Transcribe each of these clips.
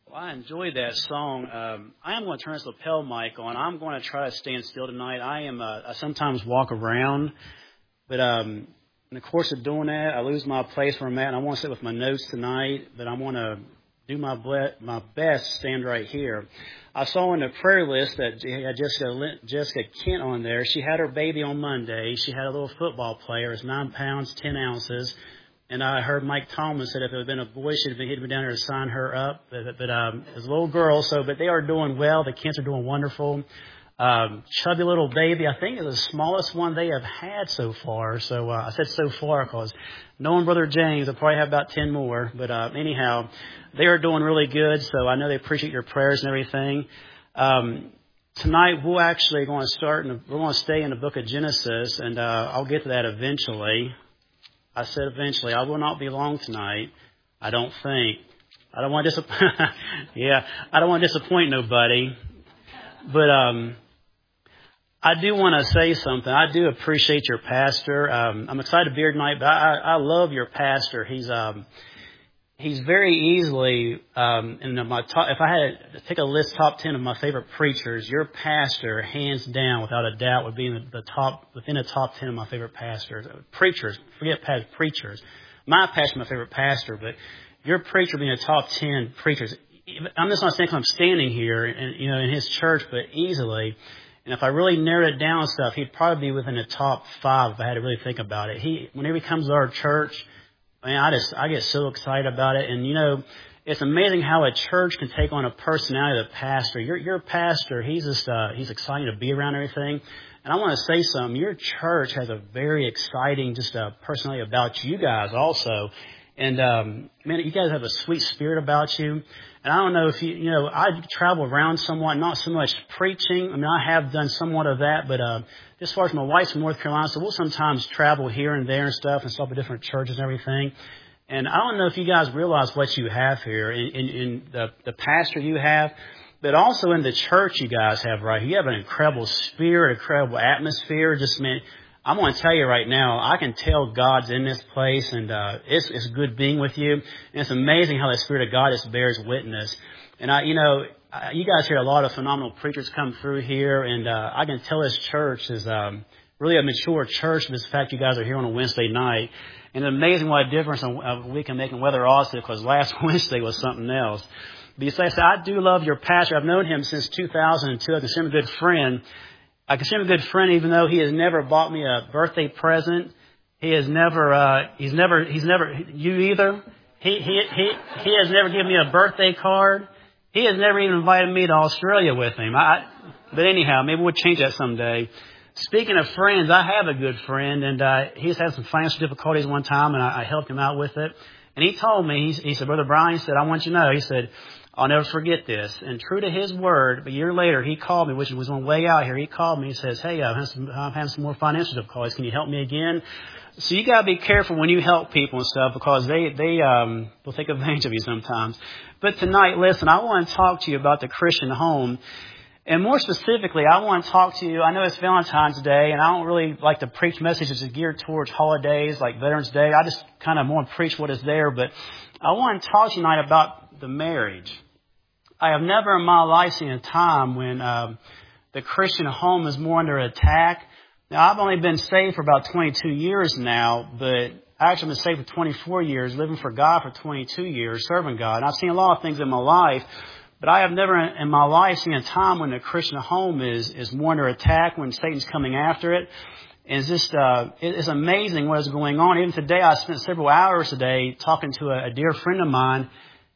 Well, I enjoyed that song. I am going to turn this lapel mic on. I'm going to try to stand still tonight. I sometimes walk around, but in the course of doing that, I lose my place where I'm at, and I want to sit with my notes tonight, but I want to do my best to stand right here. I saw in the prayer list that had Jessica Kent on there. She had her baby on Monday. She had a little football player. It's 9 pounds, 10 ounces. And I heard Mike Tomlin said if it had been a boy, he'd been down there to sign her up. But it was a little girl, but they are doing well. The Kents are doing wonderful. Chubby little baby, I think is the smallest one they have had so far. So I said so far because knowing Brother James, they'll probably have about 10 more. But anyhow, they are doing really good. So I know they appreciate your prayers and everything. Tonight we're actually going to we're going to stay in the book of Genesis, and I'll get to that eventually. I said eventually. I will not be long tonight. I don't think. I don't want to I don't want to disappoint nobody. But I do want to say something. I do appreciate your pastor. I'm excited to be here tonight, but I love your pastor. He's very easily in my top. If I had to pick a list top 10 of my favorite preachers, your pastor, hands down, without a doubt, would be in within the top 10 of my favorite pastors. Preachers, forget preachers. My pastor, my favorite pastor, but your preacher being in the top 10 preachers. I'm just not saying I'm standing here, in his church, but easily. And if I really narrowed it down and stuff, he'd probably be within the top 5 if I had to really think about it. Whenever he comes to our church, man, I get so excited about it. And, it's amazing how a church can take on a personality of the pastor. Your pastor, he's exciting to be around everything. And I want to say something. Your church has a very exciting personality about you guys also. And, man, you guys have a sweet spirit about you. And I don't know if I travel around somewhat, not so much preaching. I mean, I have done somewhat of that, but as far as my wife's from North Carolina, so we'll sometimes travel here and there and stuff and stop at different churches and everything. And I don't know if you guys realize what you have here in the pastor you have, but also in the church you guys have right here. You have an incredible spirit, incredible atmosphere. I'm going to tell you right now, I can tell God's in this place, and it's good being with you. And it's amazing how the Spirit of God just bears witness. And you guys hear a lot of phenomenal preachers come through here, and I can tell this church is really a mature church. This fact you guys are here on a Wednesday night, and it's amazing what a difference we can make in weather also. Because last Wednesday was something else. Besides, I do love your pastor. I've known him since 2002. I consider him a good friend. I consider him a good friend, even though he has never bought me a birthday present. He has never, you either. He has never given me a birthday card. He has never even invited me to Australia with him. But anyhow, maybe we'll change that someday. Speaking of friends, I have a good friend, and he's had some financial difficulties one time, and I helped him out with it. And he told me, he said, Brother Brian, he said, I want you to know, he said, I'll never forget this. And true to his word, a year later, he called me, which was on the way out here. He called me and says, hey, I'm having some more financial difficulties. Can you help me again? So you got to be careful when you help people and stuff, because they'll take advantage of you sometimes. But tonight, listen, I want to talk to you about the Christian home. And more specifically, I want to talk to you. I know it's Valentine's Day, and I don't really like to preach messages that are geared towards holidays like Veterans Day. I just kind of want to preach what is there. But I want to talk tonight about the marriage. I have never in my life seen a time when the Christian home is more under attack. Now, I've only been saved for about 22 years now, but I actually been saved for 24 years, living for God for 22 years, serving God. And I've seen a lot of things in my life, but I have never in my life seen a time when the Christian home is more under attack, when Satan's coming after it. And it's amazing what is going on. Even today, I spent several hours today talking to a dear friend of mine.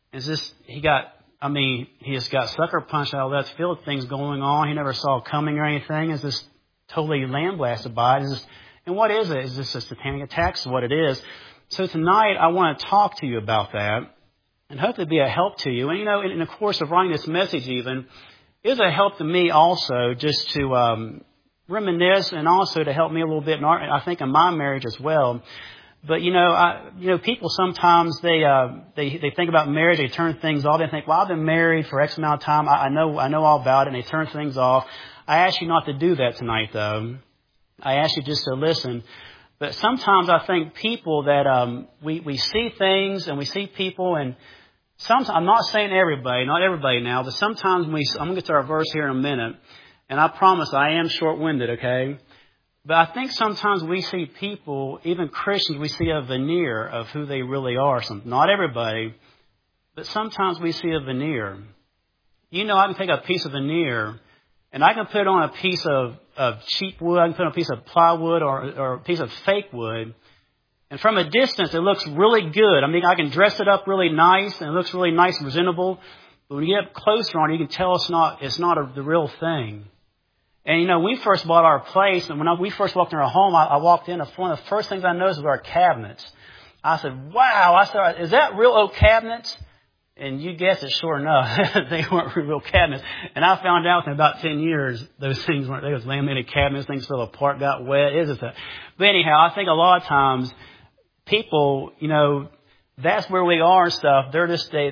He just got sucker punched out of left field, things going on. He never saw it coming or anything. It's just totally lambasted by it. And what is it? It's just a satanic attack is what it is. So tonight I want to talk to you about that and hopefully be a help to you. And in the course of writing this message even, is a help to me also, just to reminisce and also to help me a little bit, I think, in my marriage as well. But, people sometimes they think about marriage, they turn things off. They think, well, I've been married for X amount of time. I know all about it, and they turn things off. I ask you not to do that tonight, though. I ask you just to listen. But sometimes I think people that we see things and we see people, and Sometimes, I'm not saying everybody, not everybody now, but sometimes I'm going to get to our verse here in a minute, and I promise I am short-winded, okay? But I think sometimes we see people, even Christians, we see a veneer of who they really are. Not everybody, but sometimes we see a veneer. You know, I can take a piece of veneer and I can put on a piece of cheap wood, I can put on a piece of plywood or a piece of fake wood. And from a distance, it looks really good. I mean, I can dress it up really nice and it looks really nice and presentable. But when you get up closer on it, you can tell it's not the real thing. And, you know, we first bought our place, and when we first walked in our home, I walked in, one of the first things I noticed was our cabinets. I said, wow, I said, is that real oak cabinets? And you guessed it, sure enough, they weren't real cabinets. And I found out in about 10 years, those things weren't, they was laminated cabinets, things fell apart, got wet. But anyhow, I think a lot of times people, you know, that's where we are and stuff. They're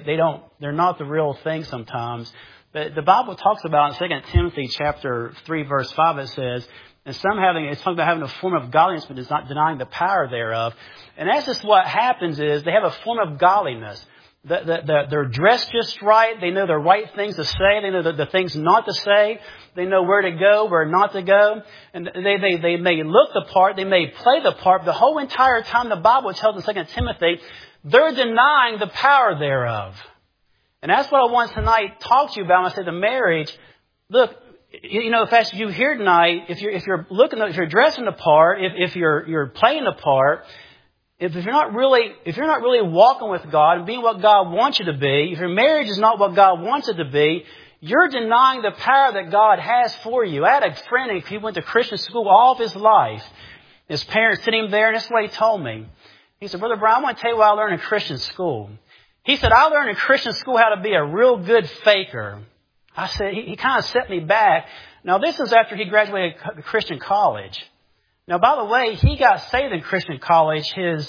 not the real thing sometimes. But the Bible talks about in 2 Timothy chapter 3, verse 5, it says, and it's talking about having a form of godliness, but it's not denying the power thereof. And that's just what happens is they have a form of godliness. They're dressed just right. They know the right things to say. They know the things not to say. They know where to go, where not to go. And they may look the part. They may play the part. The whole entire time the Bible tells in 2 Timothy, they're denying the power thereof. And that's what I want tonight to talk to you about when I say the marriage. Look, you know, if that's you here tonight, if you're dressing the part, if you're playing the part, if you're not really walking with God and being what God wants you to be, if your marriage is not what God wants it to be, you're denying the power that God has for you. I had a friend, he went to Christian school all of his life. His parents sent him there, and that's what he told me. He said, Brother Brian, I want to tell you what I learned in Christian school. He said, I learned in Christian school how to be a real good faker. I said, he kind of set me back. Now, this is after he graduated Christian college. Now, by the way, he got saved in Christian college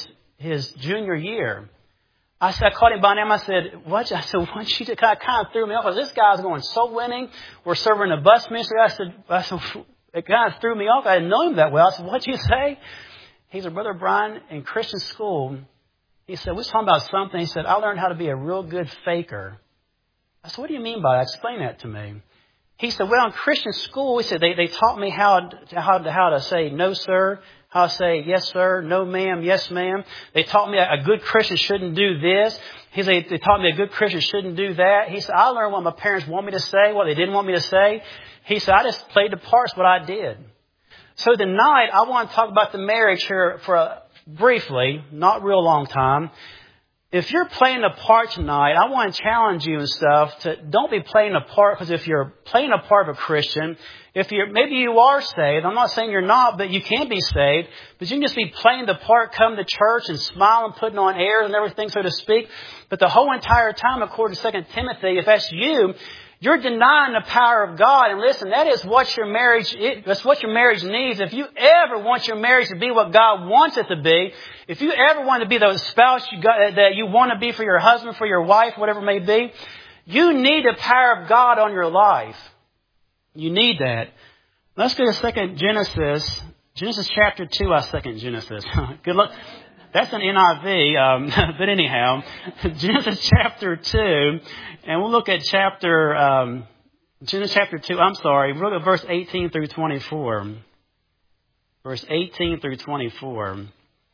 his junior year. I called him by name. I said, what? I said, what you did? Kind of threw me off. This guy's going soul winning. We're serving the bus ministry. I said, it kind of threw me off. I didn't know him that well. I said, what'd you say? He said, Brother Brian, in Christian school, he said, we were talking about something. He said, I learned how to be a real good faker. I said, what do you mean by that? Explain that to me. He said, well, in Christian school, he said, they taught me how to say no, sir, how to say yes, sir, no, ma'am, yes, ma'am. They taught me a good Christian shouldn't do this. He said, they taught me a good Christian shouldn't do that. He said, I learned what my parents want me to say, what they didn't want me to say. He said, I just played the parts, what I did. So tonight, I want to talk about the marriage here briefly, not real long time. If you're playing a part tonight, I want to challenge you and stuff to don't be playing a part, because if you're playing a part of a Christian, maybe you are saved. I'm not saying you're not, but you can be saved. But you can just be playing the part, come to church and smile and putting on airs and everything, so to speak. But the whole entire time, according to 2 Timothy, if that's you, you're denying the power of God. And listen, that is what your marriage is. That's what your marriage needs. If you ever want your marriage to be what God wants it to be, if you ever want to be the spouse that you want to be for your husband, for your wife, whatever it may be, you need the power of God on your life. You need that. Let's go to 2 Genesis. Genesis chapter 2, I second Genesis. Good luck. That's an NIV, but anyhow, Genesis chapter 2, and we'll look at Genesis chapter 2, we'll look at verse 18 through 24. Verse 18 through 24.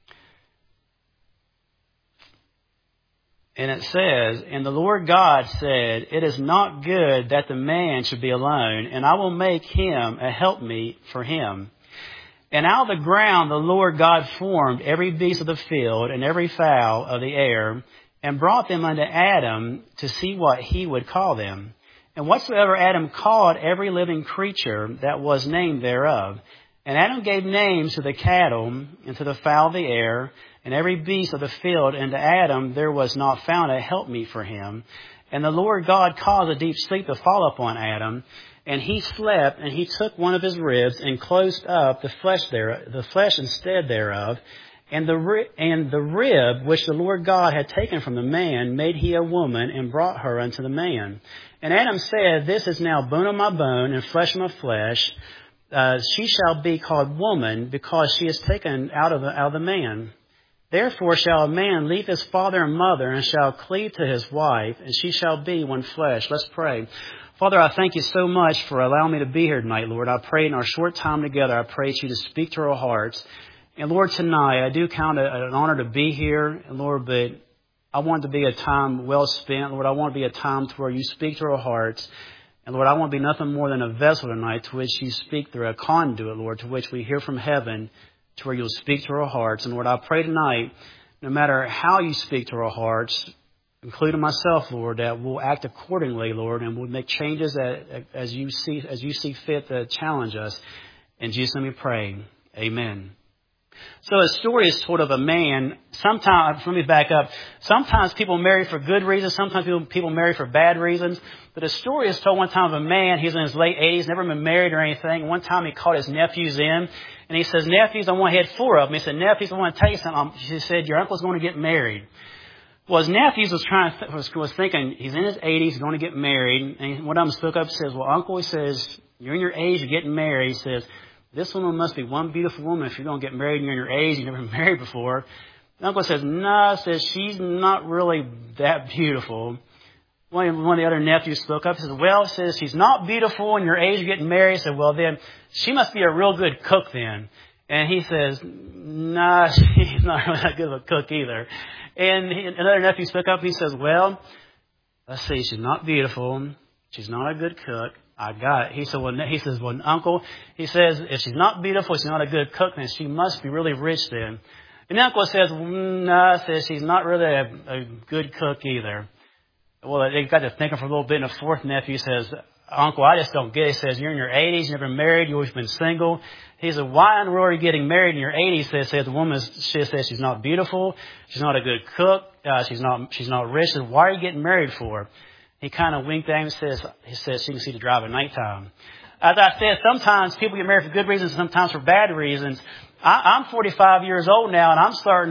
And it says, and the Lord God said, it is not good that the man should be alone, and I will make him a helpmeet for him. And out of the ground the Lord God formed every beast of the field and every fowl of the air, and brought them unto Adam to see what he would call them. And whatsoever Adam called every living creature, that was named thereof. And Adam gave names to the cattle, and to the fowl of the air, and every beast of the field, and to Adam there was not found a helpmeet for him. And the Lord God caused a deep sleep to fall upon Adam, and he slept, and he took one of his ribs, and closed up the flesh instead thereof. And the rib which the Lord God had taken from the man made he a woman, and brought her unto the man. And Adam said, this is now bone of my bone, and flesh of my flesh. She shall be called woman, because she is taken out of the man. Therefore shall a man leave his father and mother and shall cleave to his wife, and she shall be one flesh. Let's pray. Father, I thank you so much for allowing me to be here tonight, Lord. I pray in our short time together, I pray that you to speak to our hearts. And Lord, tonight, I do count it an honor to be here, and Lord, but I want it to be a time well spent. Lord, I want it to be a time to where you speak to our hearts. And Lord, I want to be nothing more than a vessel tonight to which you speak through, a conduit, Lord, to which we hear from heaven, to where you'll speak to our hearts. And Lord, I pray tonight, no matter how you speak to our hearts, including myself, Lord, that we'll act accordingly, Lord, and we'll make changes as you see fit to challenge us. In Jesus' name we pray. Amen. So a story is told of a man. Sometimes, let me back up. Sometimes people marry for good reasons. Sometimes people marry for bad reasons. But a story is told one time of a man. He's in his late 80s, never been married or anything. One time he called his nephews in, and he says, "Nephews, I want to have 4 of them." He said, "Nephews, I want to tell you something." He said, "Your uncle's going to get married." Well, his nephews was thinking, he's in his 80s, he's going to get married. And one of them spoke up and says, "Well, Uncle," he says, "you're in your age, you're getting married." He says, "This woman must be one beautiful woman if you're going to get married and you're in your age, you've never been married before." The uncle says, "No," says, "she's not really that beautiful." One of the other nephews spoke up and says, "Well," says, "she's not beautiful in your age, you're getting married." He said, "Well, then she must be a real good cook then." And he says, "Nah, she's not really that good of a cook either." And another nephew spoke up. He says, "Well, let's see, she's not beautiful. She's not a good cook. I got it." He said, "Well, Uncle," he says, "if she's not beautiful, she's not a good cook, then she must be really rich then." And the uncle says, "No," says, "she's not really a good cook either." Well, they got to thinking for a little bit, and the fourth nephew says, "Uncle, I just don't get it." He says, "You're in your 80s, you've never been married, you've always been single." He said, "Why in the world are you getting married in your 80s? He says, "The woman, she says she's not beautiful, she's not a good cook, she's not rich. So why are you getting married for?" He kind of winked at him and he says, "She can see to drive at nighttime." As I said, sometimes people get married for good reasons, sometimes for bad reasons. I'm 45 years old now, and I'm starting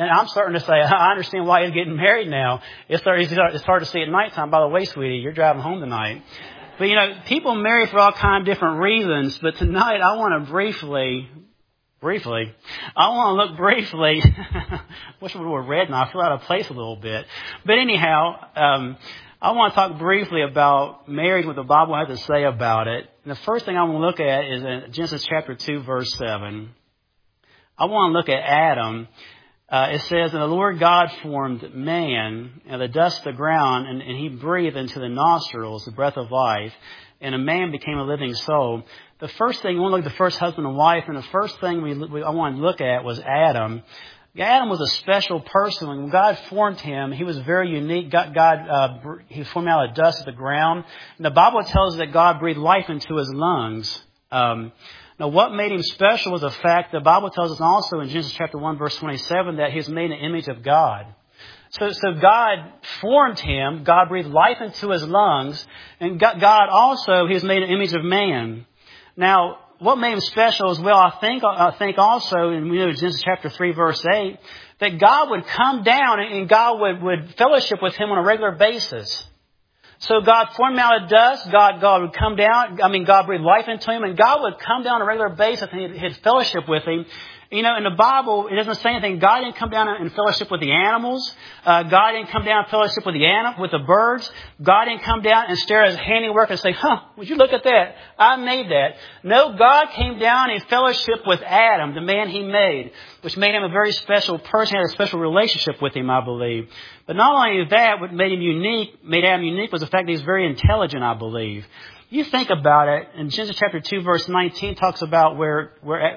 to say, I understand why you're getting married now. It's hard to see at nighttime. By the way, sweetie, you're driving home tonight. But, people marry for all kinds of different reasons. But tonight, I want to briefly, I want to look briefly, wish we were red now. I feel out of place a little bit. But anyhow, I want to talk briefly about marriage, what the Bible has to say about it. And the first thing I want to look at is in Genesis chapter 2, verse 7. I want to look at Adam. It says, "And the Lord God formed man and the dust of the ground, and he breathed into the nostrils the breath of life, and a man became a living soul." The first thing, we want to look at the first husband and wife, and the first thing I want to look at was Adam. Adam was a special person. When God formed him, he was very unique. He formed out of the dust of the ground. And the Bible tells us that God breathed life into his lungs. Now, what made him special was the fact the Bible tells us also in Genesis chapter 1, verse 27, that he was made in the image of God. So God formed him. God breathed life into his lungs. And God also, he was made in the image of man. Now, what made him special as well, I think also, in Genesis chapter 3, verse 8, that God would come down and God would fellowship with him on a regular basis. So God formed him out of dust. God would come down. God breathed life into him, and God would come down on a regular basis and he'd fellowship with him. In the Bible, it doesn't say anything. God didn't come down and fellowship with the animals. God didn't come down and fellowship with the birds. God didn't come down and stare at his handiwork and say, "Would you look at that? I made that." No, God came down and fellowship with Adam, the man he made, which made him a very special person. He had a special relationship with him, I believe. But not only that, what made Adam unique was the fact that he's very intelligent, I believe. You think about it, in Genesis chapter 2, verse 19 talks about where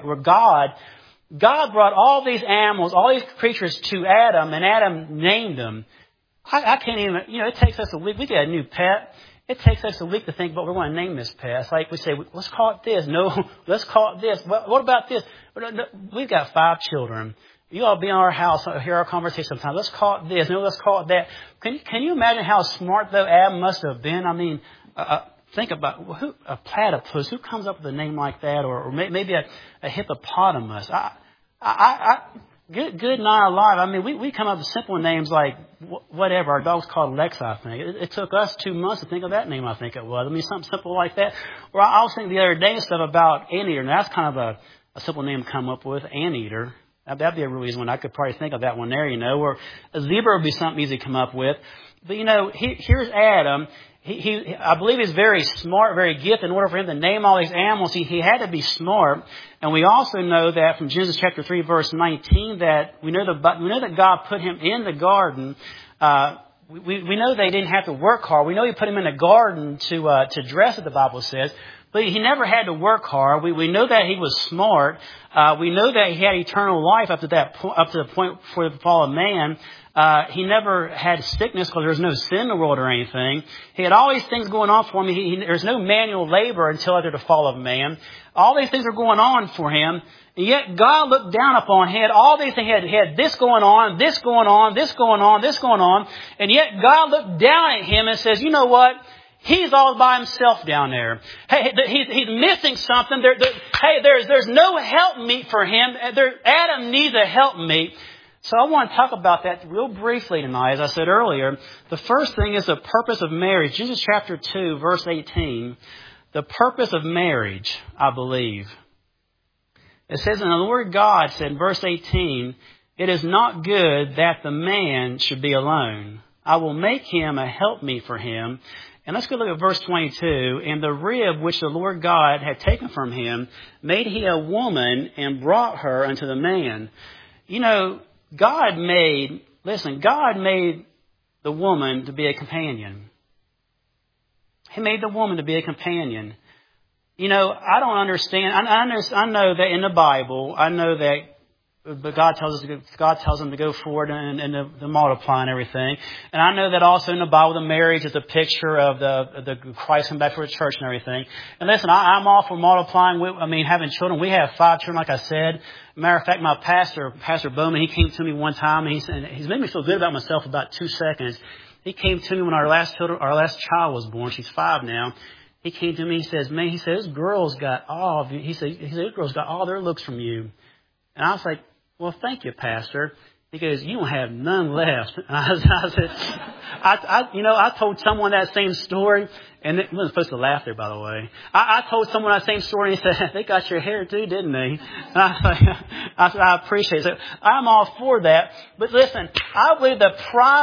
God brought all these animals, all these creatures to Adam, and Adam named them. I can't even, it takes us a week. We get a new pet. It takes us a week to think about what we want to name this pet. It's like we say, let's call it this. No, let's call it this. What about this? We've got 5 children. You all be in our house, hear our conversation sometimes. Let's call it this. No, let's call it that. Can you imagine how smart, though, Adam must have been? Think about a platypus. Who comes up with a name like that? Or maybe a hippopotamus. Good and I alive. We come up with simple names like whatever. Our dog's called Lex, I think. It took us 2 months to think of that name, I think it was. Something simple like that. Or I was thinking the other day stuff about anteater. And that's kind of a simple name to come up with, anteater. That'd be a real easy one. I could probably think of that one there, or a zebra would be something easy to come up with. But, here's Adam. I believe he's very smart, very gifted. In order for him to name all these animals, he had to be smart. And we also know that from Genesis chapter 3, verse 19, that we know that God put him in the garden. We know they didn't have to work hard. We know He put him in a garden to dress it, the Bible says. But he never had to work hard. We know that he was smart. We know that he had eternal life up to the point before the fall of man. He never had sickness because there was no sin in the world or anything. He had all these things going on for him. There's no manual labor until after the fall of man. All these things are going on for him. And yet God looked down upon him. He had all these things. He had this going on, this going on, this going on, this going on. And yet God looked down at him and says, you know what? He's all by himself down there. Hey, he's missing something. There's no helpmeet for him. Adam needs a helpmeet. So I want to talk about that real briefly tonight. As I said earlier, the first thing is the purpose of marriage. Genesis chapter 2, verse 18. The purpose of marriage, I believe. It says, and the Lord God said in verse 18, it is not good that the man should be alone. I will make him a helpmeet for him. And let's go look at verse 22. And the rib which the Lord God had taken from him, made he a woman and brought her unto the man. God made the woman to be a companion. He made the woman to be a companion. I don't understand. I know that in the Bible, but God tells them to go forward and to multiply and everything. And I know that also in the Bible, the marriage is a picture of the Christ coming back for the church and everything. And listen, I'm all for multiplying. Having children. We have 5 children, like I said. Matter of fact, my Pastor Bowman, he came to me one time and he's made me feel good about myself about 2 seconds. He came to me when our last child was born. She's 5 now. He came to me. He says, "Man," he said, "this girl's got all of you." He said, "This girl's got all their looks from you." And I was like, "Well, thank you, Pastor." He goes, "You don't have none left." And I said, I told someone that same story, and it wasn't supposed to laugh there, by the way. I told someone that same story, and he said, "They got your hair too, didn't they?" And I said, "I appreciate it." So I'm all for that. But listen, I believe the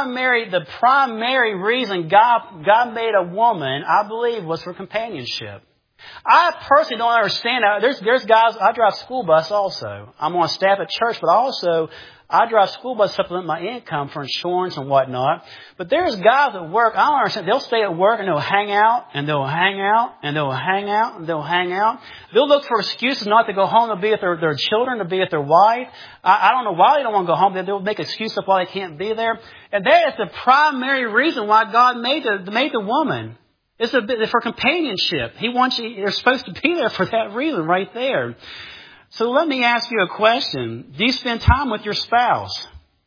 primary reason God made a woman, I believe, was for companionship. I personally don't understand that. There's guys, I drive school bus also. I'm on staff at church, but also I drive school bus to supplement my income for insurance and whatnot. But there's guys at work, I don't understand. They'll stay at work and they'll hang out and they'll hang out and they'll hang out and they'll hang out. They'll look for excuses not to go home to be with their children, to be with their wife. I don't know why they don't want to go home. They'll make excuses why they can't be there. And that is the primary reason why God made the woman. It's for companionship. He wants you, you're supposed to be there for that reason right there. So let me ask you a question. Do you spend time with your spouse?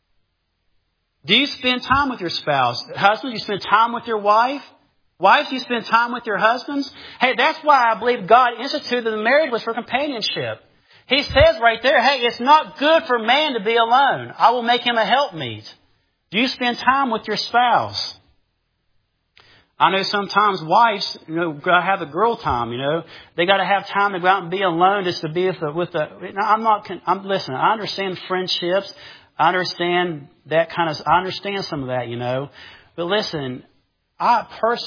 Do you spend time with your spouse? Husbands, you spend time with your wife? Wives, you spend time with your husbands? Hey, that's why I believe God instituted the marriage was for companionship. He says right there, hey, it's not good for man to be alone. I will make him a helpmeet. Do you spend time with your spouse? I know sometimes wives, gotta have a girl time, They gotta have time to go out and be alone just to be listen, I understand friendships. I understand I understand some of that, But listen, I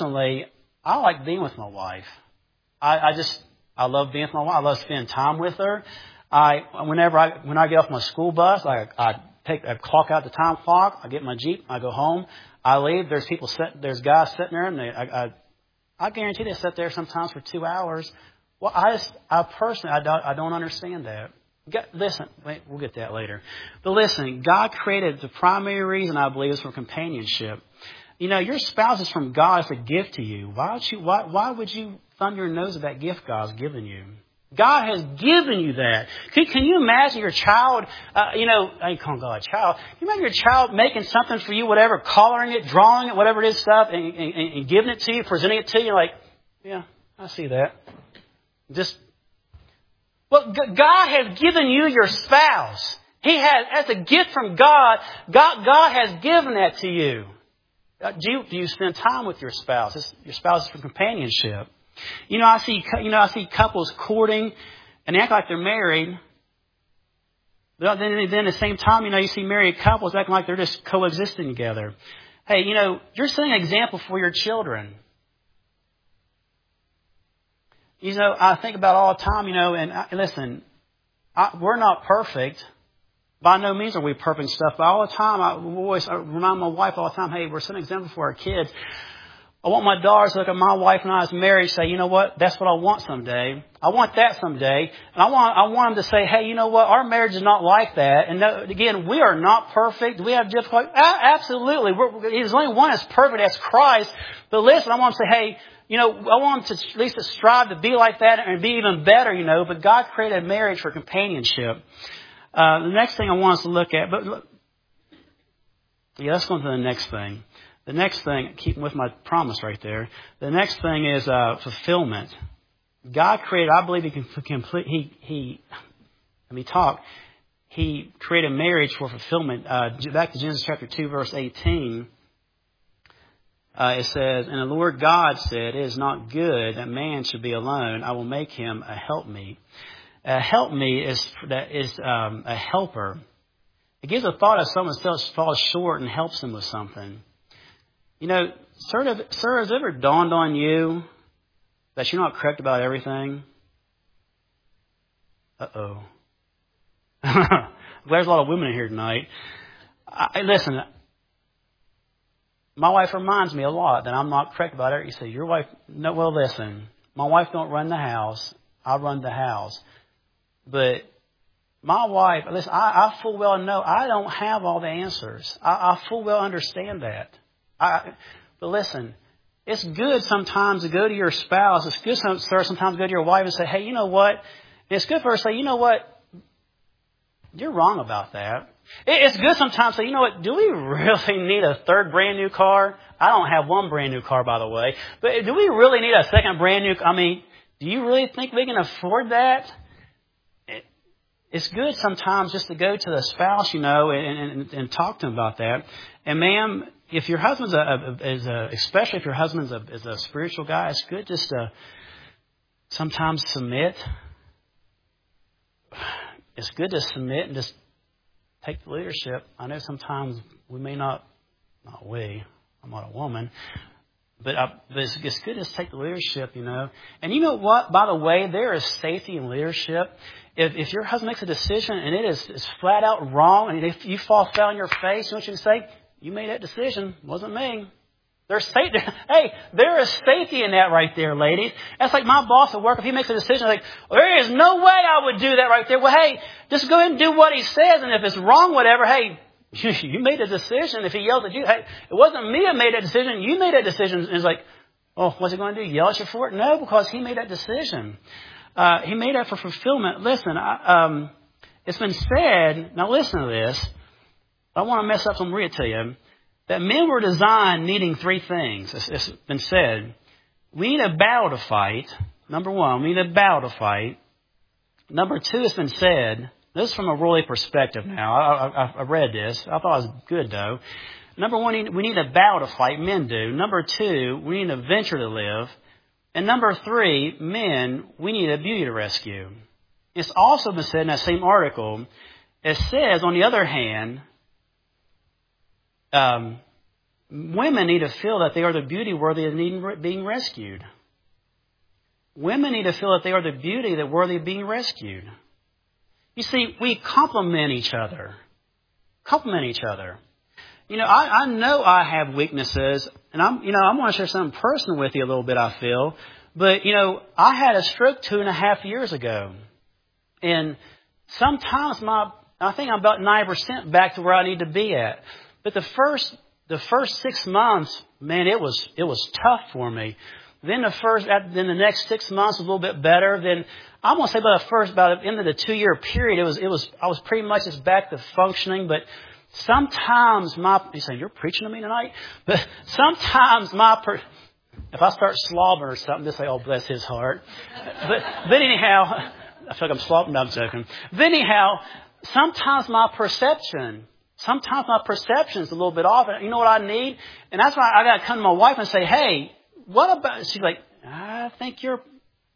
like being with my wife. I love being with my wife. I love spending time with her. When I get off my school bus, I clock out the time clock. I get my Jeep. I go home. I leave. There's guys sitting there, and I guarantee they sit there sometimes for 2 hours. Well, I personally don't understand that. Listen, we'll get that later. But listen, God created the primary reason I believe is for companionship. Your spouse is from God. It's a gift to you. Why would you thumb your nose at that gift God's given you? God has given you that. Can you imagine your child, I ain't calling God a child. Can you imagine your child making something for you, whatever, coloring it, drawing it, whatever it is stuff, and giving it to you, presenting it to you, like, yeah, I see that. God has given you your spouse. As a gift from God, God has given that to you. Do you spend time with your spouse? Your spouse is for companionship. I see couples courting and they act like they're married. But then at the same time, you see married couples acting like they're just coexisting together. Hey, you're setting an example for your children. I think about all the time, listen, we're not perfect. By no means are we perfect stuff. But all the time, I remind my wife all the time, hey, we're setting an example for our kids. I want my daughters to look at my wife and I as married and say, you know what, that's what I want someday. I want that someday. And I want them to say, hey, you know what, our marriage is not like that. And again, we are not perfect. We have difficulty. Absolutely. There's only one that's perfect, that's Christ. But listen, I want them to say, hey, I want them to at least strive to be like that and be even better, But God created marriage for companionship. The next thing I want us to look at, let's go on to the next thing. The next thing, keeping with my promise right there, the next thing is fulfillment. God created, I believe He created marriage for fulfillment. Back to Genesis chapter 2, verse 18, it says, and the Lord God said, it is not good that man should be alone. I will make him a helpmeet. A helpmeet is a helper. It gives a thought of someone else falls short and helps them with something. Sir, has it ever dawned on you that you're not correct about everything? Uh-oh. There's a lot of women in here tonight. Listen, my wife reminds me a lot that I'm not correct about everything. You say, your wife, no, well, listen, my wife don't run the house. I run the house. But my wife, listen, I full well know I don't have all the answers. I full well understand that. But listen, it's good sometimes to go to your spouse. It's good, sometimes to go to your wife and say, hey, you know what? And it's good for her to say, you know what? You're wrong about that. It's good sometimes to say, you know what? Do we really need a third brand new car? I don't have one brand new car, by the way. But do we really need a second brand new? Do you really think we can afford that? It's good sometimes just to go to the spouse, and talk to them about that. And ma'am, if your husband's especially if your husband's is a spiritual guy, it's good just to sometimes submit. It's good to submit and just take the leadership. I know sometimes we may not I'm not a woman, but it's good to take the leadership, And you know what? By the way, there is safety in leadership. If your husband makes a decision and it is flat out wrong, and if you fall flat on your face, you know what you can say? You made that decision. It wasn't me. There's safety. Hey, there is safety in that right there, ladies. That's like my boss at work. If he makes a decision, like, there is no way I would do that right there. Well, hey, just go ahead and do what he says. And if it's wrong, whatever, hey, you made a decision. If he yells at you, hey, it wasn't me that made that decision. You made that decision. And it's like, oh, what's he going to do? Yell at you for it? No, because he made that decision. He made that for fulfillment. Listen, it's been said, now listen to this. I don't want to mess up, so I'm going to read it to you. That men were designed needing three things. It's been said. We need a battle to fight. Number one, we need a battle to fight. Number two, it's been said. This is from a worldly perspective now. I read this. I thought it was good, though. Number one, we need a battle to fight. Men do. Number two, we need an adventure to live. And number three, men, we need a beauty to rescue. It's also been said in that same article. It says, on the other hand, women need to feel that they are the beauty worthy of being rescued. Women need to feel that they are the beauty that worthy of being rescued. You see, we complement each other. Complement each other. I know I have weaknesses, and I want to share something personal with you a little bit, I feel. But, I had a stroke 2.5 years ago. And sometimes I think I'm about 90% back to where I need to be at. But the first 6 months, man, it was tough for me. Then the next 6 months was a little bit better. Then I'm gonna say about the end of the 2-year period, I was pretty much just back to functioning. But sometimes you say, you're preaching to me tonight? But sometimes if I start slobbering or something, just say, oh, bless his heart. But anyhow, I feel like I'm slobbering. No, I'm joking. But anyhow, sometimes my perception is a little bit off. You know what I need? And that's why I got to come to my wife and say, hey, what about, she's like, I think you're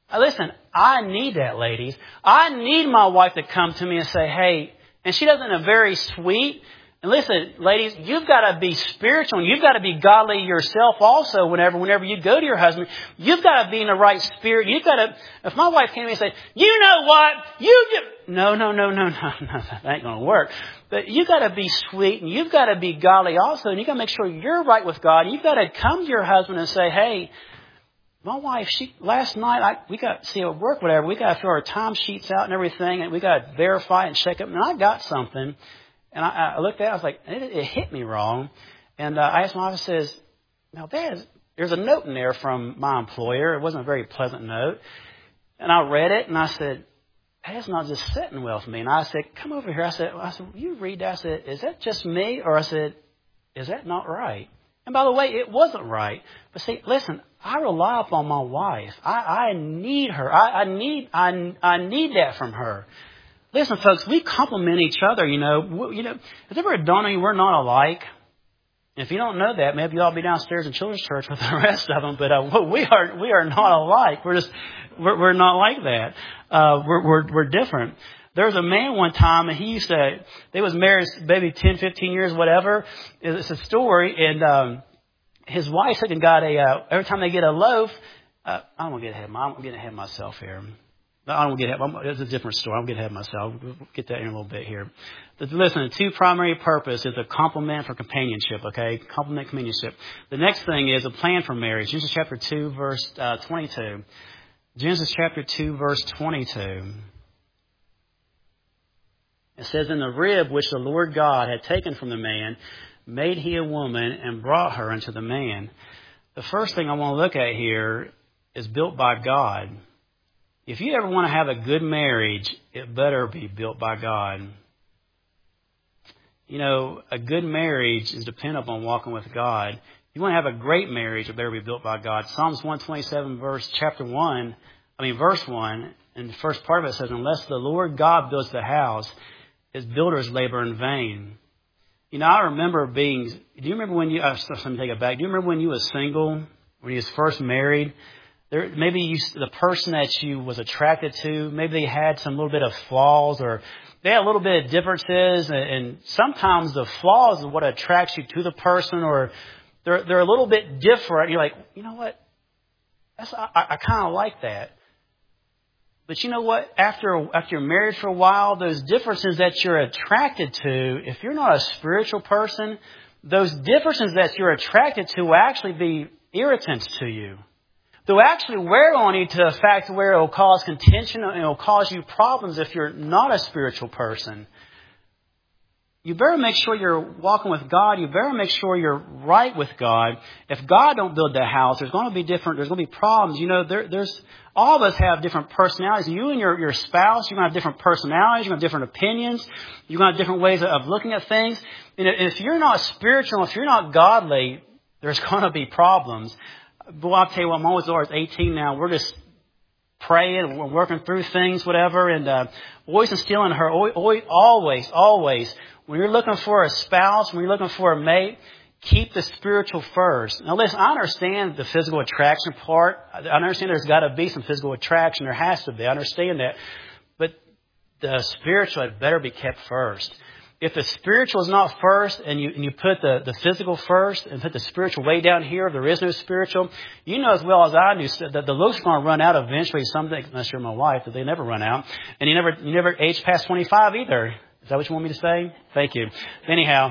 Listen, I need that, ladies. I need my wife to come to me and say, hey, and she does it in a very sweet. And listen, ladies, you've got to be spiritual and you've got to be godly yourself also whenever you go to your husband. You've got to be in the right spirit. You've got to, if my wife came to me and said, you know what? No, that ain't going to work. But you've got to be sweet and you've got to be godly also. And you've got to make sure you're right with God. You've got to come to your husband and say, hey, my wife, last night, we got to see her work, whatever. We got to fill our time sheets out and everything. And we got to verify and check up. And I got something. And I looked at it, I was like, it hit me wrong. And I asked my wife, I says, now, there's a note in there from my employer. It wasn't a very pleasant note. And I read it, and I said, that's not just sitting well with me. And I said, come over here. I said, you read that? I said, is that just me? Or I said, is that not right? And by the way, it wasn't right. But see, listen, I rely upon my wife. I need her. I need that from her. Listen, folks, we complement each other, you know. Has it ever dawned on you we're not alike? If you don't know that, maybe you ought to be downstairs in children's church with the rest of them. But we are not alike. We're not like that. We're different. There was a man one time, and they was married maybe 10, 15 years, whatever. It's a story, and his wife and got every time they get a loaf. I don't want to get ahead. I'm getting ahead of myself here. I don't get ahead. It's a different story. I'm getting ahead of myself. We'll get that in a little bit here. But listen, the two primary purposes is a complement for companionship, okay? Complement companionship. The next thing is a plan for marriage. Genesis chapter 2, verse 22. Genesis chapter 2, verse 22. It says, in the rib which the Lord God had taken from the man, made he a woman and brought her unto the man. The first thing I want to look at here is built by God. If you ever want to have a good marriage, it better be built by God. You know, a good marriage is dependent upon walking with God. If you want to have a great marriage, it better be built by God. Psalms 127, verse 1, and the first part of it says, unless the Lord God builds the house, his builders labor in vain. You know, I remember do you remember when you, let me take it back. Do you remember when you were single, when you was first married? The person that you was attracted to, maybe they had some little bit of flaws or they had a little bit of differences. And sometimes the flaws is what attracts you to the person, or they're a little bit different. You're like, you know what? I kind of like that. But you know what? After you're married for a while, those differences that you're attracted to, if you're not a spiritual person, those differences that you're attracted to will actually be irritants to you. They'll actually wear on you to the fact where it will cause contention and it will cause you problems if you're not a spiritual person. You better make sure you're walking with God. You better make sure you're right with God. If God don't build that house, there's going to be different. There's going to be problems. You know, there's all of us have different personalities. You and your spouse, you're going to have different personalities. You're going to have different opinions. You're going to have different ways of looking at things. And if you're not spiritual, if you're not godly, there's going to be problems. Boy, I'll tell you what, my oldest daughter is 18 now. We're just praying, we're working through things, whatever, and always instilling her, always, when you're looking for a spouse, when you're looking for a mate, keep the spiritual first. Now listen, I understand the physical attraction part. I understand there's got to be some physical attraction. There has to be. I understand that. But the spiritual had better be kept first. If the spiritual is not first and you put the physical first and put the spiritual way down here, there is no spiritual, you know as well as I do that the looks are going to run out eventually someday, unless you're my wife, that they never run out. And you never age past 25 either. Is that what you want me to say? Thank you. Anyhow,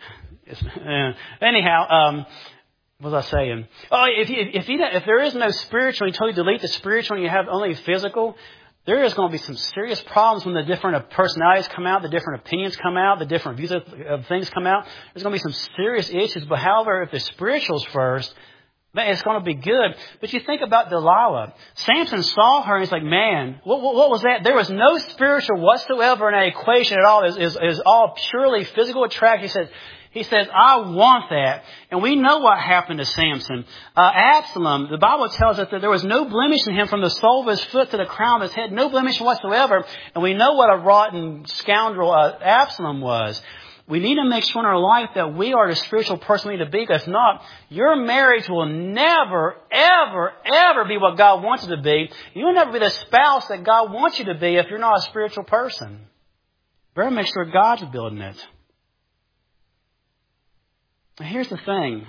what was I saying? Oh, if there is no spiritual, you totally delete the spiritual and you have only physical, there is going to be some serious problems when the different personalities come out, the different opinions come out, the different views of things come out. There's going to be some serious issues. But however, if the spiritual's first, man, it's going to be good. But you think about Delilah. Samson saw her and he's like, man, what was that? There was no spiritual whatsoever in that equation at all. It is all purely physical attraction. He says, I want that. And we know what happened to Samson. Absalom, the Bible tells us that there was no blemish in him from the sole of his foot to the crown of his head, no blemish whatsoever. And we know what a rotten scoundrel Absalom was. We need to make sure in our life that we are the spiritual person we need to be. Because if not, your marriage will never, ever, ever be what God wants it to be. You'll never be the spouse that God wants you to be if you're not a spiritual person. Better make sure God's building it. Here's the thing.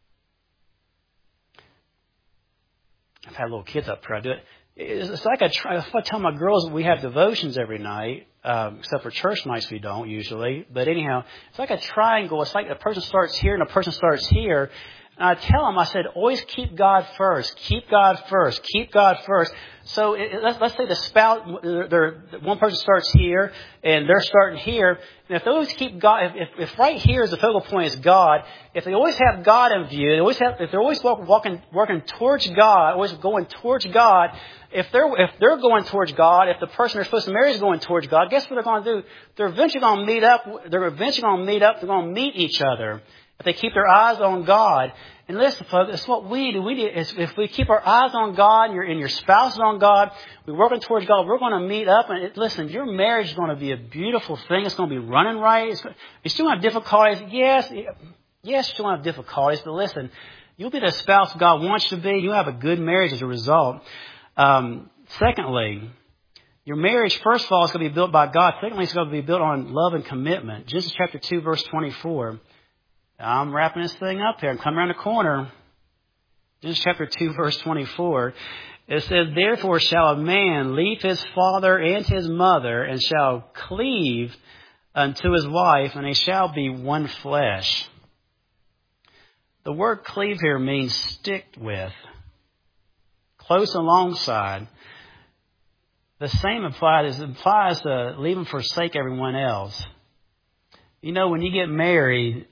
I've had little kids up here. I do it. It's like I tell my girls we have devotions every night, except for church nights we don't usually. But anyhow, it's like a triangle. It's like a person starts here and a person starts here. And I tell them, I said, always keep God first. Keep God first. Keep God first. So let's say the spouse, one person starts here and they're starting here. And if they always keep God, if right here is the focal point is God, if they always have God in view, if they're always working towards God, always going towards God, if they're going towards God, if the person they're supposed to marry is going towards God, guess what they're going to do? They're eventually going to meet up. They're going to meet each other. If they keep their eyes on God. And listen, folks, it's what we do. If we keep our eyes on God and your spouse is on God, we're working towards God, we're going to meet up. And listen, your marriage is going to be a beautiful thing. It's going to be running right. You still have difficulties. Yes, you still have difficulties. But listen, you'll be the spouse God wants you to be. You'll have a good marriage as a result. Secondly, your marriage, first of all, is going to be built by God. Secondly, it's going to be built on love and commitment. Genesis chapter 2, verse 24. I'm wrapping this thing up here. I'm coming around the corner. Genesis chapter 2, verse 24. It says, therefore shall a man leave his father and his mother, and shall cleave unto his wife, and they shall be one flesh. The word cleave here means stick with, close alongside. The same implies to leave and forsake everyone else. You know, when you get married,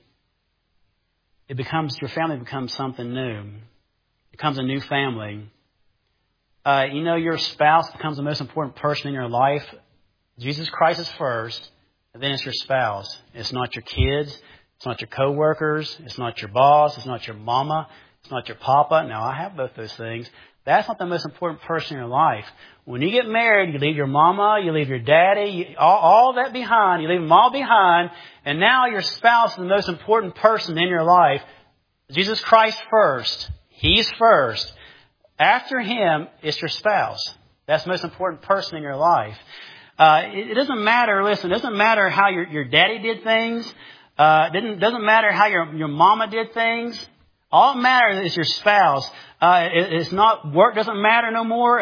your family becomes something new. It becomes a new family. Your spouse becomes the most important person in your life. Jesus Christ is first, and then it's your spouse. It's not your kids. It's not your coworkers. It's not your boss. It's not your mama. It's not your papa. Now, I have both those things. That's not the most important person in your life. When you get married, you leave your mama, you leave your daddy, all that behind. You leave them all behind. And now your spouse is the most important person in your life. Jesus Christ first. He's first. After him, it's your spouse. That's the most important person in your life. It doesn't matter, listen, it doesn't matter how your daddy did things. It doesn't matter how your mama did things. All that matters is your spouse. It's not work doesn't matter no more.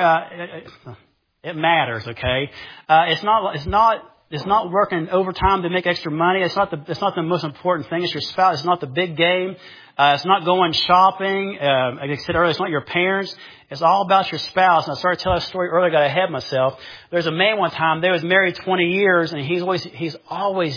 It matters, okay? It's not working overtime to make extra money. It's not the most important thing. It's your spouse. It's not the big game. It's not going shopping. Like I said earlier, it's not your parents. It's all about your spouse. And I started telling a story earlier. I got ahead of myself. There's a man one time. They was married 20 years, and he was always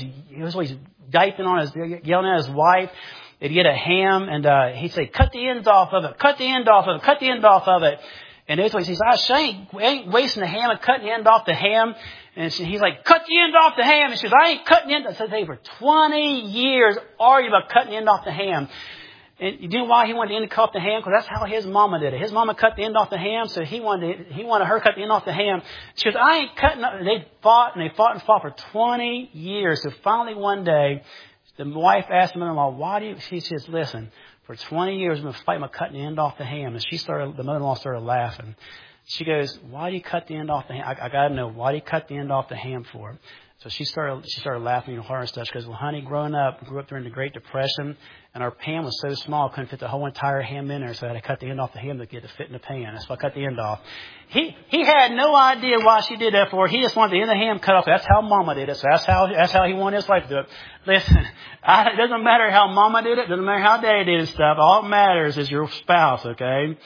yelling at his wife. He'd get a ham, and he'd say, cut the ends off of it, cut the end off of it, cut the end off of it. And he says, I ain't wasting the ham and cutting the end off the ham. And he's like, cut the end off the ham. And she says, I ain't cutting the end. I said, they for 20 years arguing about cutting the end off the ham. And you know why he wanted the end to cut off the ham? Because that's how his mama did it. His mama cut the end off the ham, so he wanted her to cut the end off the ham. She goes, I ain't cutting. They fought for 20 years. So finally one day, the wife asked the mother-in-law, why do you, she says, listen, for 20 years, we've been fighting about cutting the end off the ham. And the mother-in-law started laughing. She goes, why do you cut the end off the ham? I got to know, why do you cut the end off the ham for? So she started laughing hard and stuff. She goes, well, honey, grew up during the Great Depression, and our pan was so small, I couldn't fit the whole entire ham in there, so I had to cut the end off the ham to get it to fit in the pan. That's why I cut the end off. He had no idea why she did that for. He just wanted the end of the ham cut off. That's how Mama did it. So that's how he wanted his wife to do it. Listen, it doesn't matter how Mama did it. It doesn't matter how Daddy did it stuff. All that matters is your spouse, okay?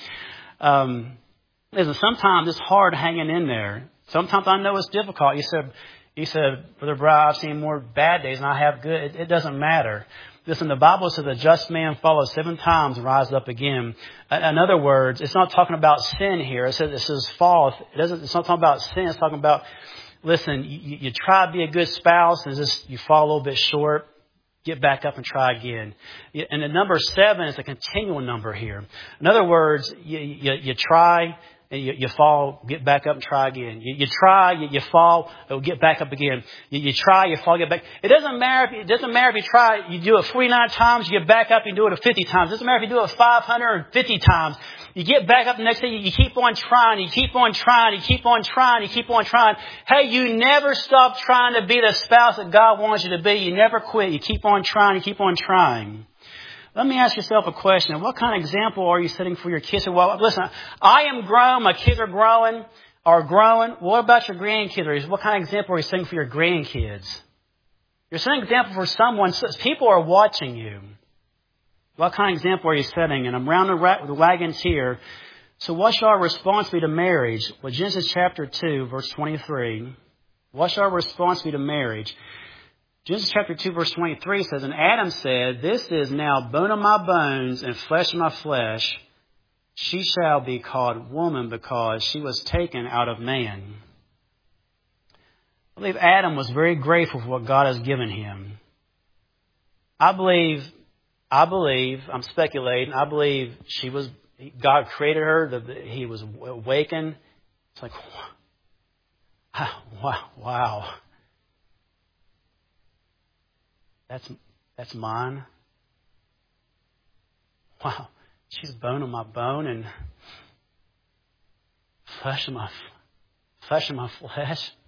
Listen, sometimes it's hard hanging in there. Sometimes I know it's difficult. You said, Brother Brian, I've seen more bad days than I have good. It doesn't matter. Listen, the Bible says a just man falls 7 times and rises up again. In other words, it's not talking about sin here. It says fall. It's not talking about sin. It's talking about, listen, you try to be a good spouse and you fall a little bit short. Get back up and try again. And the number 7 is a continual number here. In other words, you try, and you fall, get back up and try again. You try, you fall, get back up again. You try, you fall, get back. It doesn't matter if you try, you do it 49 times, you get back up, you do it 50 times. It doesn't matter if you do it 550 times. You get back up the next day, you keep on trying, you keep on trying, you keep on trying, you keep on trying. Hey, you never stop trying to be the spouse that God wants you to be. You never quit. You keep on trying, you keep on trying. Let me ask yourself a question. What kind of example are you setting for your kids? Well, listen, I am grown, my kids are growing. What about your grandkids? What kind of example are you setting for your grandkids? You're setting an example for someone. People are watching you. What kind of example are you setting? And I'm round the wagons here. So what shall our response be to marriage? Well, Genesis chapter 2, verse 23. What shall our response be to marriage? Genesis chapter 2, verse 23 says, And Adam said, This is now bone of my bones and flesh of my flesh. She shall be called woman because she was taken out of man. I believe Adam was very grateful for what God has given him. I believe, I'm speculating, I believe God created her, he was awakened. It's like, wow. That's mine. Wow. She's bone of my bone and flesh of my flesh.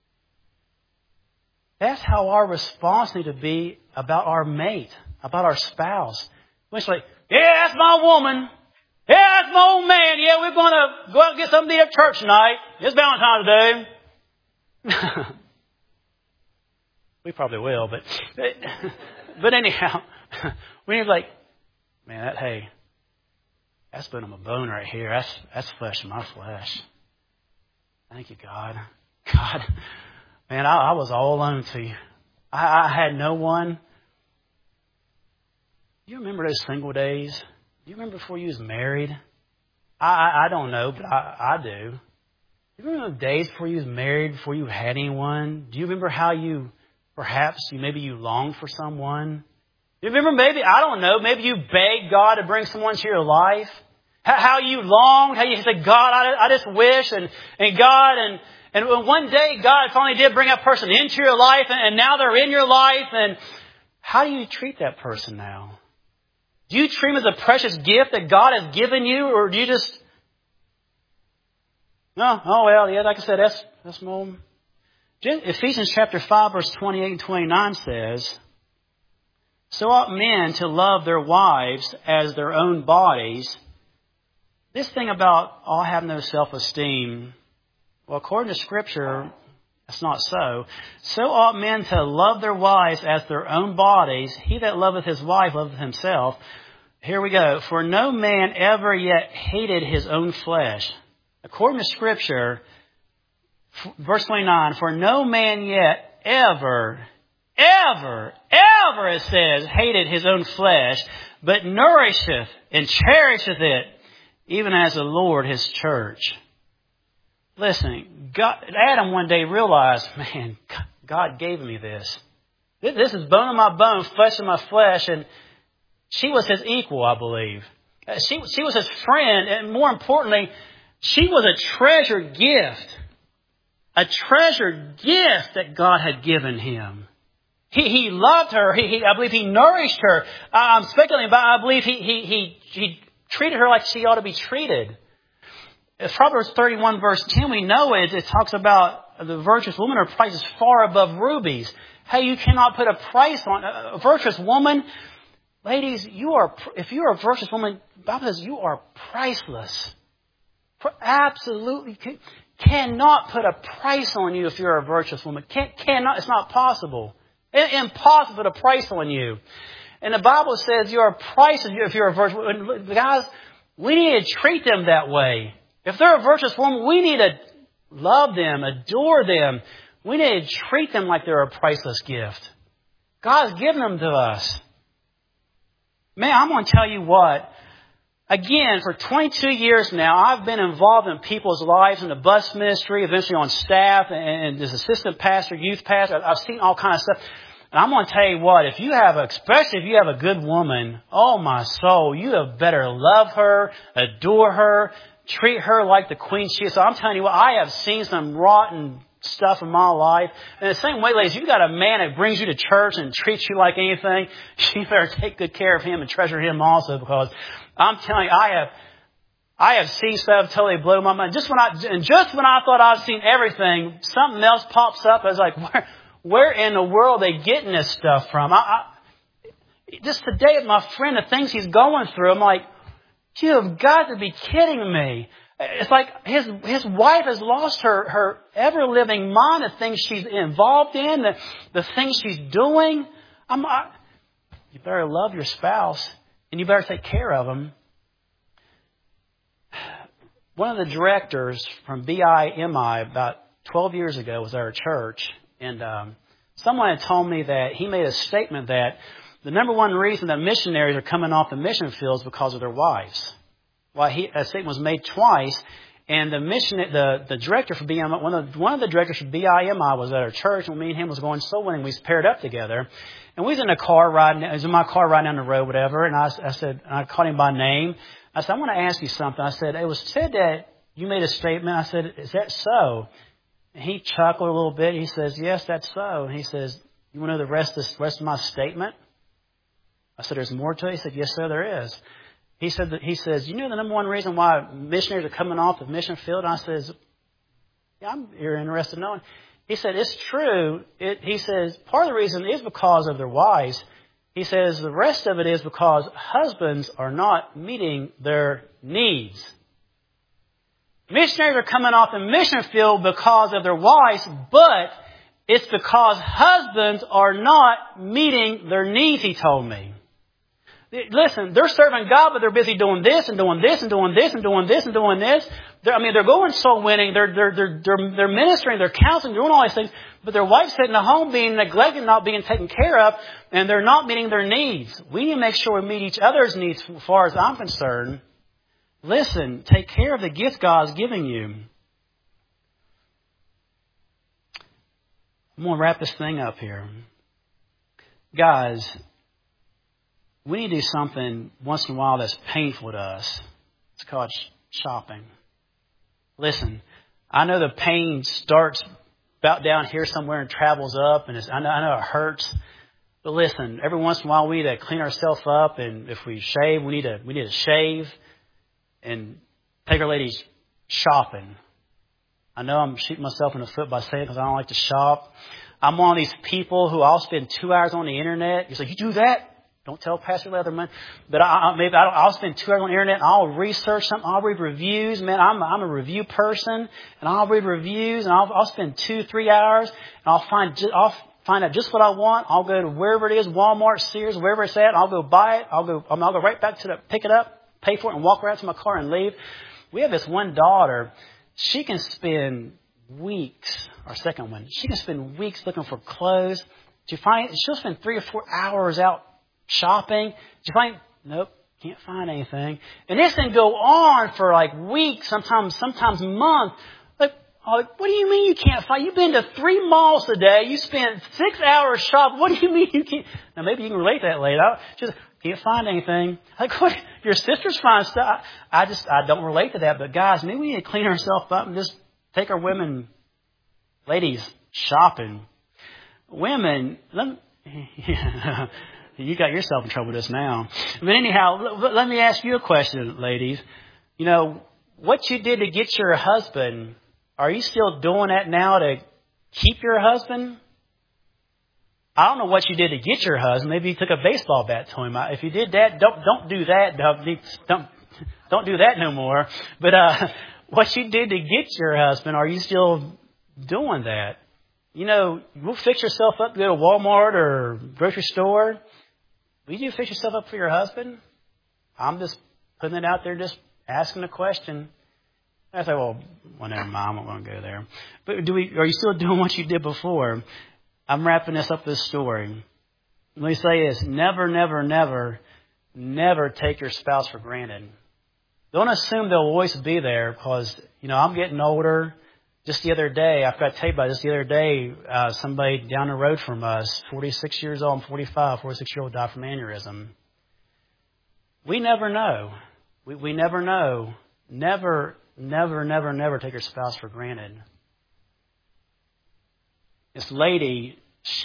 That's how our response needs to be about our mate, about our spouse. It's like, yeah, that's my woman. Yeah, that's my old man. Yeah, we're going to go out and get something to eat at church tonight. It's Valentine's Day. We probably will, but anyhow, we need like, man, that's bone of my bone right here. That's flesh of my flesh. Thank you, God. God, man, I was all alone to you. I had no one. Do you remember those single days? Do you remember before you was married? I don't know, but I do. Do you remember those days before you was married, before you had anyone? Do you remember how you longed for someone? Do you remember maybe you begged God to bring someone to your life? How you longed, how you said, God, I just wish, and God, and one day God finally did bring a person into your life, and now they're in your life, and how do you treat that person now? Do you treat them as a precious gift that God has given you, or do you just, no, oh well, yeah, like I said, that's more. Ephesians chapter 5, verse 28 and 29 says, So ought men to love their wives as their own bodies. This thing about all have no self-esteem, well, according to Scripture, that's not so. So ought men to love their wives as their own bodies. He that loveth his wife loveth himself. Here we go. For no man ever yet hated his own flesh. According to Scripture, verse 29, For no man yet ever, it says, hated his own flesh, but nourisheth and cherisheth it, even as the Lord his church. Listen, Adam one day realized, man, God gave me this. This is bone of my bone, flesh of my flesh, and she was his equal, I believe. She was his friend, and more importantly, she was a treasured gift. A treasured gift that God had given him. He loved her. I believe he nourished her. I'm speculating, but I believe he treated her like she ought to be treated. Proverbs 31 verse 10, we know it talks about the virtuous woman, her price is far above rubies. Hey, you cannot put a price on a virtuous woman. Ladies, if you are a virtuous woman, the Bible says you are priceless. Absolutely cannot put a price on you if you're a virtuous woman. Cannot. It's not possible. Impossible to put a price on you. And the Bible says you're priceless if you're a virtuous woman. Guys, we need to treat them that way. If they're a virtuous woman, we need to love them, adore them. We need to treat them like they're a priceless gift. God's given them to us. Man, I'm going to tell you what. Again, for 22 years now, I've been involved in people's lives in the bus ministry, eventually on staff and as assistant pastor, youth pastor. I've seen all kinds of stuff. And I'm going to tell you what, especially if you have a good woman, oh my soul, you have better love her, adore her, treat her like the queen she is. So I'm telling you what, I have seen some rotten stuff in my life. And the same way, ladies, you got a man that brings you to church and treats you like anything, you better take good care of him and treasure him also, because I'm telling you, I have seen stuff totally blow my mind. Just when I thought I'd seen everything, something else pops up. I was like, where in the world are they getting this stuff from? Just today, my friend, the things he's going through, I'm like, you have got to be kidding me. It's like his wife has lost her ever-living mind, the things she's involved in, the things she's doing. You better love your spouse, and you better take care of them. One of the directors from BIMI about 12 years ago was at our church, and someone had told me that he made a statement that the number one reason that missionaries are coming off the mission field is because of their wives. Well, that statement was made twice, and the director for BIMI, one of the directors for BIMI was at our church, and me and him was going soul winning. We was paired up together, and we was in a car riding. I was in my car riding down the road, whatever. And I said, I called him by name. I said, I want to ask you something. I said, it was said that you made a statement. I said, is that so? And he chuckled a little bit. He says, yes, that's so. And he says, you want to know the rest of my statement? I said, there's more to it? He said, yes, sir, there is. He says, you know the number one reason why missionaries are coming off the mission field? And I says, yeah, you're interested in knowing. He said, it's true. He says, part of the reason is because of their wives. He says, the rest of it is because husbands are not meeting their needs. Missionaries are coming off the mission field because of their wives, but it's because husbands are not meeting their needs, he told me. Listen, they're serving God, but they're busy doing this and doing this and doing this and doing this and doing this. They're going soul winning. They're ministering. They're counseling. Doing all these things. But their wife's sitting at home being neglected, not being taken care of, and they're not meeting their needs. We need to make sure we meet each other's needs as far as I'm concerned. Listen, take care of the gift God's giving you. I'm going to wrap this thing up here. Guys, we need to do something once in a while that's painful to us. It's called shopping. Listen, I know the pain starts about down here somewhere and travels up, and I know it hurts. But listen, every once in a while we need to clean ourselves up, and if we shave, we need to shave and take our ladies shopping. I know I'm shooting myself in the foot by saying it because I don't like to shop. I'm one of these people who I'll spend 2 hours on the internet. You say, you do that? Don't tell Pastor Leatherman. But I'll spend 2 hours on the internet and I'll research something. I'll read reviews. Man, I'm a review person, and I'll read reviews, and I'll spend 2-3 hours, and I'll find out just what I want. I'll go to wherever it is, Walmart, Sears, wherever it's at. I'll go buy it. I'll go right back to pick it up, pay for it, and walk right to my car and leave. We have this one daughter. She can spend weeks, our second one, she can spend weeks looking for clothes. She'll spend 3 or 4 hours out shopping. Did you find? Nope, can't find anything. And this can go on for like weeks, sometimes months. Like, what do you mean you can't find? You've been to 3 malls today. You spent 6 hours shopping. What do you mean you can't? Now maybe you can relate to that later. Just can't find anything. Like, what? Your sisters find stuff. I don't relate to that. But guys, maybe we need to clean ourselves up and just take our ladies shopping. Women, you got yourself in trouble with this now. But anyhow, let me ask you a question, ladies. You know, what you did to get your husband, are you still doing that now to keep your husband? I don't know what you did to get your husband. Maybe you took a baseball bat to him. If you did that, don't do that. Don't do that no more. But what you did to get your husband, are you still doing that? You know, you'll fix yourself up, go to Walmart or grocery store. Will you fix yourself up for your husband? I'm just putting it out there, just asking a question. I say, well, never mind, I'm not going to go there. But are you still doing what you did before? I'm wrapping this up, this story. Let me say this. Never, never, never, never take your spouse for granted. Don't assume they'll always be there because, I'm getting older. Just the other day, I forgot to tell you about this. The other day, somebody down the road from us, 46 years old, I'm 45, 46-year-old, died from aneurysm. We never know. We never know never, never, never, never take your spouse for granted. This lady,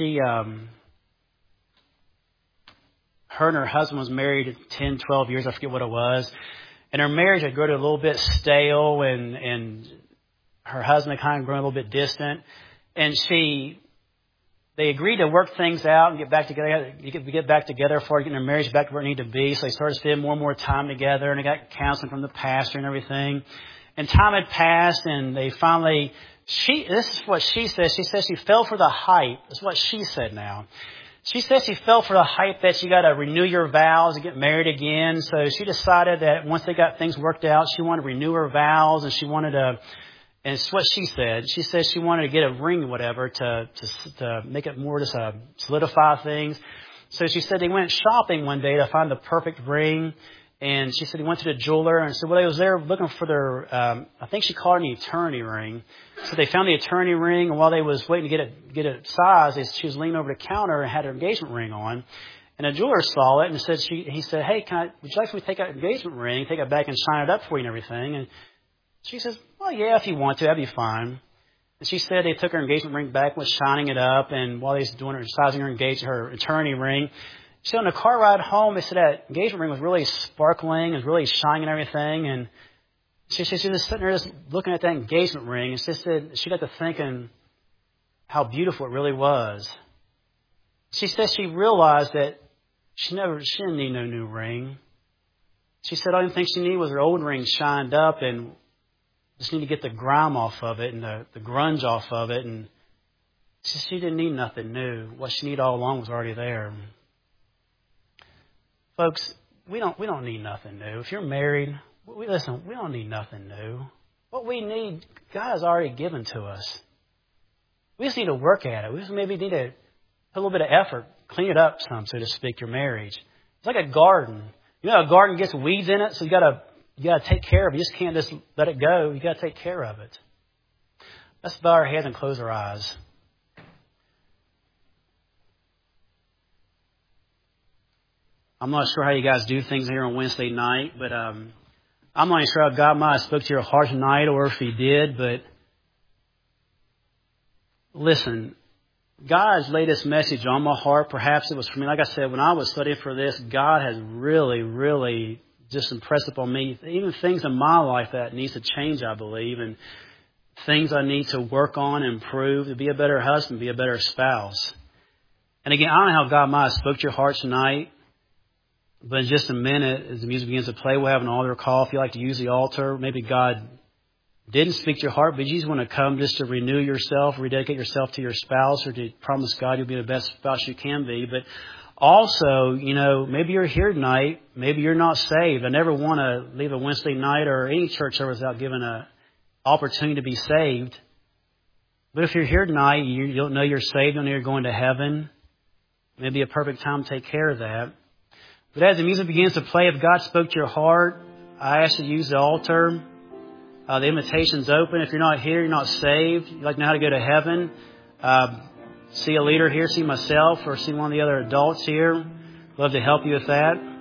her and her husband was married 10, 12 years, I forget what it was. And her marriage had grown a little bit stale, and her husband had kind of grown a little bit distant. And they agreed to work things out and get back together for getting their marriage back to where it needed to be. So they started spending more and more time together, and they got counseling from the pastor and everything. And time had passed, and they finally, this is what she says. She says she fell for the hype. That's what she said now. She says she fell for the hype that you got to renew your vows and get married again. So she decided that once they got things worked out, she wanted to renew her vows, and she wanted to, and it's what she said. She said she wanted to get a ring or whatever to make it more just solidify things. So she said they went shopping one day to find the perfect ring. And she said he went to the jeweler and said, well, they was there looking for their, I think she called it an eternity ring. So they found the eternity ring, and while they was waiting to get it sized, she was leaning over the counter and had her engagement ring on. And the jeweler saw it and he said, hey, would you like me to take out the engagement ring, take it back and shine it up for you and everything? And she says, well, yeah, if you want to, that'd be fine. And she said they took her engagement ring back, was shining it up, and while they was doing sizing her eternity ring, she said on the car ride home, they said that engagement ring was really sparkling and really shining and everything. And she was just sitting there just looking at that engagement ring. And she said she got to thinking how beautiful it really was. She said she realized that she didn't need no new ring. She said all the thing she needed was her old ring shined up, and just need to get the grime off of it and the grunge off of it. And she didn't need nothing new. What she needed all along was already there. Folks, we don't need nothing new. If you're married, we don't need nothing new. What we need, God has already given to us. We just need to work at it. We just maybe need to put a little bit of effort, clean it up some, so to speak, your marriage. It's like a garden. You know, a garden gets weeds in it, so you gotta take care of it. You just can't just let it go. You gotta take care of it. Let's bow our heads and close our eyes. I'm not sure how you guys do things here on Wednesday night, but I'm not sure if God might have spoke to your heart tonight or if He did, but listen, God has laid this message on my heart. Perhaps it was for me. Like I said, when I was studying for this, God has really, really just impressed upon me even things in my life that needs to change, I believe, and things I need to work on and improve to be a better husband, be a better spouse. And again, I don't know how God might have spoke to your heart tonight. But in just a minute, as the music begins to play, we'll have an altar call. If you like to use the altar, maybe God didn't speak to your heart, but you just want to come just to renew yourself, rededicate yourself to your spouse, or to promise God you'll be the best spouse you can be. But also, maybe you're here tonight. Maybe you're not saved. I never want to leave a Wednesday night or any church service without giving an opportunity to be saved. But if you're here tonight, you don't know you're saved, you don't know you're going to heaven, maybe a perfect time to take care of that. But as the music begins to play, if God spoke to your heart, I ask you to use the altar. The invitation's open. If you're not here, you're not saved, you'd like to know how to go to heaven, see a leader here, see myself, or see one of the other adults here. Love to help you with that.